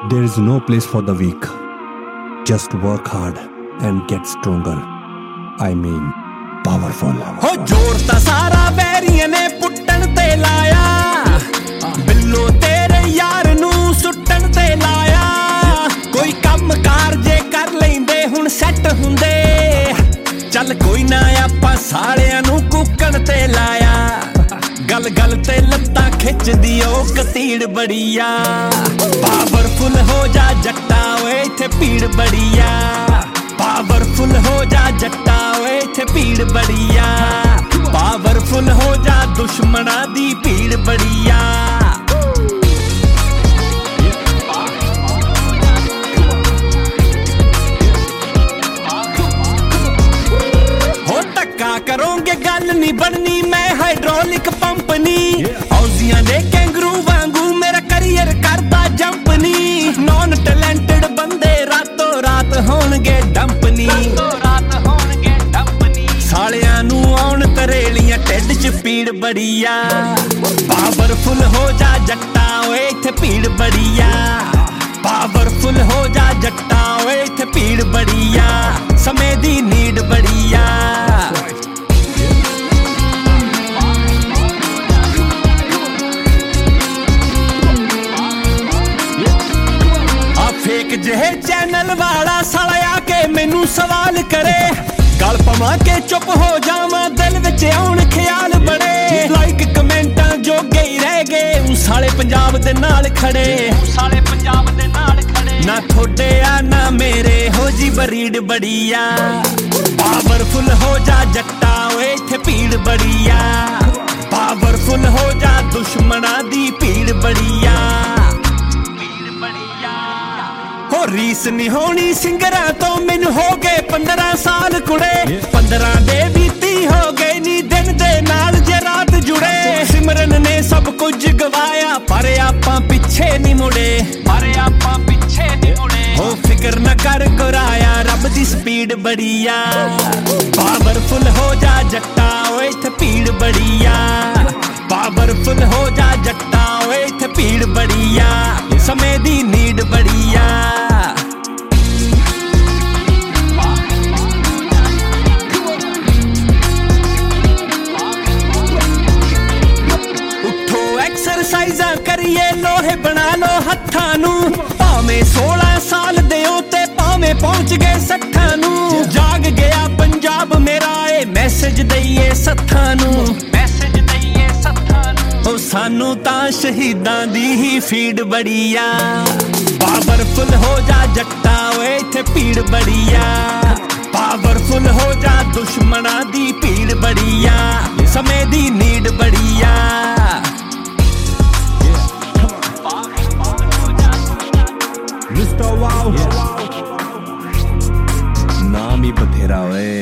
There is no place for the weak. Just work hard and get stronger. I mean, powerful. हो जोर ता सारा बैरियां ने पुट्टन ते लाया, बिल्लो तेरे यार नू सुट्टन ते लाया। कोई कम कार जे कर लेंदे हुण सैट हुंदे, चल कोई ना आपां सालियां नू कुक्कण ते लाया। गल गल ते लत्तां खिचदी ओ कतीड़ बड़िया, पावरफुल हो जा जट्टा ओए इत्थे भीड़ बड़िया। पावरफुल हो जा जट्टा ओए इत्थे भीड़ बड़िया, पावरफुल हो जा दुश्मना दी भीड़ बड़िया। हो धक्का करोगे गल नहीं बननी, मैं हाइड्रोलिक पंप नी। औजियां दे कैंगरू वांगू मेरा करियर करदा जंप नी। नॉन टैलेंटेड बंदे रातों रात होणगे डंपनी, सालियां नू आउण तरेलियां ढिड च पीड़ बड़िया। पावरफुल हो जा जट्टा ओए इत्थे भीड़ बड़िया, पावरफुल हो जा जट्टा ओए इत्थे भीड़ बड़िया। समय दी नीड बड़िया, फेक जहे चैनल वाला साला आके मैनू सवाल करे। गल पवा के चुप हो जावां, दिल विच आउण ख्याल बड़े। लाइक कमेंटां जोगे ही रह गए साले पंजाब दे नाल खड़े, साले पंजाब दे नाल खड़े। ना थोड़े आ ना मेरे हो जी बरीड बड़िया। पावरफुल हो जा जट्टा ओए इत्थे भीड़ बड़िया, पावरफुल हो जा दुश्मना दी भीड़ बड़िया। हो रीस नहीं होनी सिंगरां तो मैनू हो गए 15 साल कुड़े। 15 दे बीती हो गए नी दिन दे नाल जे रात जुड़े। सिमरन ने सब कुछ गवाया पर आपां पिछे नहीं मुड़े, पर आपां पिछे नहीं मुड़े। हो फिक्र न कर गुराया रब दी स्पीड बड़िया। पावरफुल हो जा जट्टा ओए इत्थे भीड़ बड़िया, पावरफुल हो जा जट्टा ओए इत्थे भीड़ बड़िया। समय दी नीड बड़िया, एक्सरसाइज़ां करिए लोहे बना लो हत्थां नू। भावें 16 साल दे हो ते भावें पहुंच गए 60 नू। जाग गया पंजाब मेरा ए मैसेज दईए सत्थां नू, मैसेज दईए सत्थां नू। ओ सानू तां शहीदां दी ही फीड बड़िया। पावरफुल हो जा जट्टा ओए इत्थे भीड़ बड़िया, पावरफुल हो जा दुश्मना दी भीड़ बड़िया। समय दी नीड बड़िया, Mr. Wow, नाम ही बथेरा ओए।